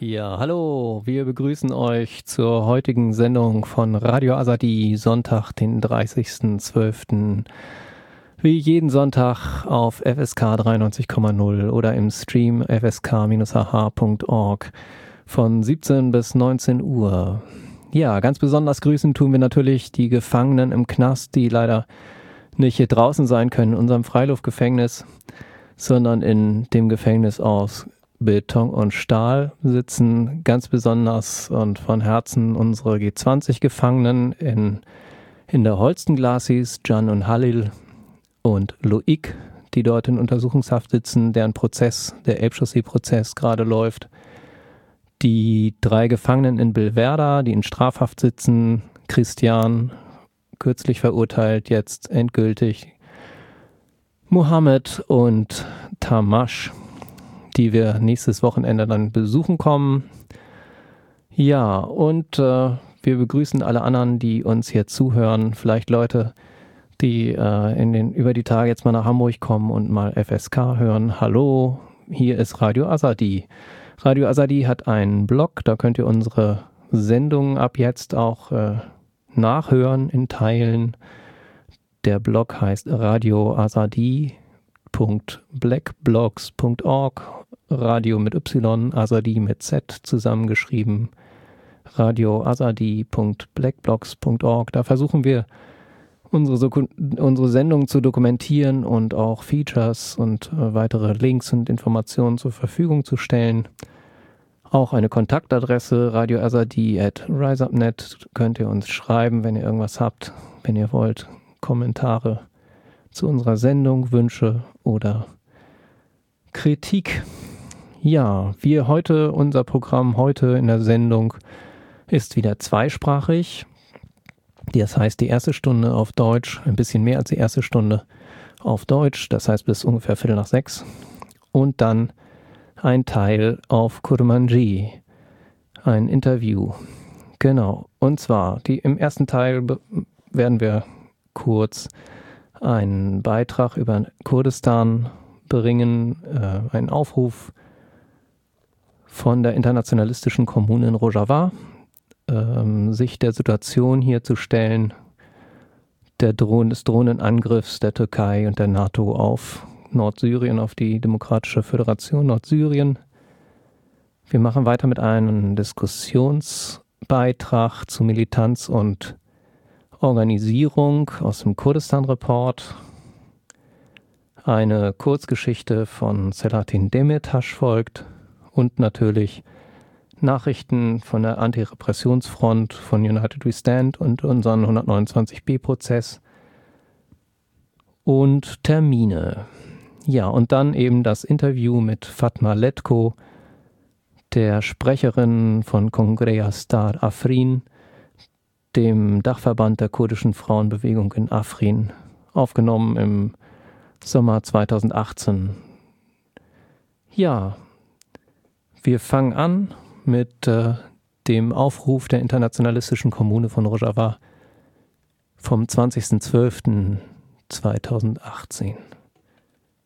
Ja, hallo, wir begrüßen euch zur heutigen Sendung von Radio Azadi, Sonntag, den 30.12. Wie jeden Sonntag auf FSK 93,0 oder im Stream fsk-ah.org von 17 bis 19 Uhr. Ja, ganz besonders grüßen tun wir natürlich die Gefangenen im Knast, die leider nicht hier draußen sein können in unserem Freiluftgefängnis, sondern in dem Gefängnis aus Beton und Stahl sitzen. Ganz besonders und von Herzen unsere G20-Gefangenen in der Holstenglasis, Can und Halil und Loic, die dort in Untersuchungshaft sitzen, deren Prozess, der Elbchaussee-Prozess, gerade läuft. Die 3 Gefangenen in Bilverda, die in Strafhaft sitzen, Christian, kürzlich verurteilt, jetzt endgültig, Mohammed und Tamash, die wir nächstes Wochenende dann besuchen kommen. Ja, und wir begrüßen alle anderen, die uns hier zuhören. Vielleicht Leute, die über die Tage jetzt mal nach Hamburg kommen und mal FSK hören. Hallo, hier ist Radio Azadi. Radio Azadi hat einen Blog, da könnt ihr unsere Sendungen ab jetzt auch nachhören in Teilen. Der Blog heißt radioazadi.blackblogs.org, Radio mit Y, Azadi mit Z zusammengeschrieben, radioazadi.blackblogs.org. Da versuchen wir, unsere Sendung zu dokumentieren und auch Features und weitere Links und Informationen zur Verfügung zu stellen. Auch eine Kontaktadresse radioazadi@riseupnet könnt ihr uns schreiben, wenn ihr irgendwas habt, wenn ihr wollt, Kommentare zu unserer Sendung, Wünsche oder Kritik. Ja, unser Programm heute in der Sendung ist wieder zweisprachig. Das heißt, die erste Stunde auf Deutsch, ein bisschen mehr als die erste Stunde auf Deutsch, das heißt bis ungefähr 5:45. Und dann ein Teil auf Kurmanji, ein Interview. Genau, und zwar im ersten Teil werden wir kurz einen Beitrag über Kurdistan bringen, einen Aufruf von der internationalistischen Kommune in Rojava, sich der Situation hier zu stellen, des Drohnenangriffs der Türkei und der NATO auf Nordsyrien, auf die Demokratische Föderation Nordsyrien. Wir machen weiter mit einem Diskussionsbeitrag zu Militanz und Organisierung aus dem Kurdistan-Report. Eine Kurzgeschichte von Selahattin Demirtas folgt und natürlich Nachrichten von der Antirepressionsfront von United We Stand und unseren 129b-Prozess und Termine. Ja, und dann eben das Interview mit Fatma Letko, der Sprecherin von Kongreya Star Afrin, dem Dachverband der kurdischen Frauenbewegung in Afrin, aufgenommen im Sommer 2018. Ja, wir fangen an mit dem Aufruf der internationalistischen Kommune von Rojava vom 20.12.2018.